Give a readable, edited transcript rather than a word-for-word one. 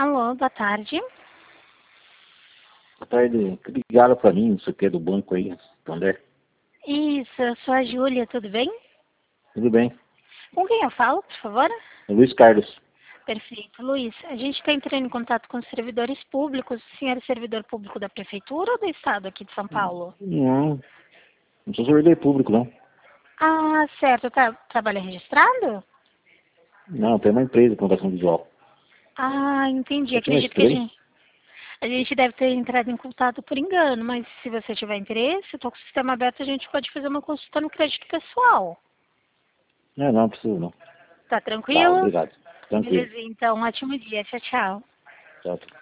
Alô, boa tarde. Boa tarde. Ligaram pra mim, não sei o que, do banco aí, André. Isso, eu sou a Júlia, tudo bem? Tudo bem? Com quem eu falo, por favor? É Luiz Carlos. Perfeito, Luiz. A gente está entrando em contato com os servidores públicos. O senhor é servidor público da Prefeitura ou do Estado aqui de São Paulo? Não sou servidor público, não. Ah, certo. Trabalho registrado? Não, tem uma empresa de computação visual. Ah, entendi. Eu tinha Acredito que a estranho. gente deve ter entrado em contato por engano, mas se você tiver interesse, eu estou com o sistema aberto, a gente pode fazer uma consulta no crédito pessoal. Não preciso não. Tá Tá, tranquilo? obrigado. Tranquilo. Beleza, então, ótimo dia. Tchau, tchau. Tchau.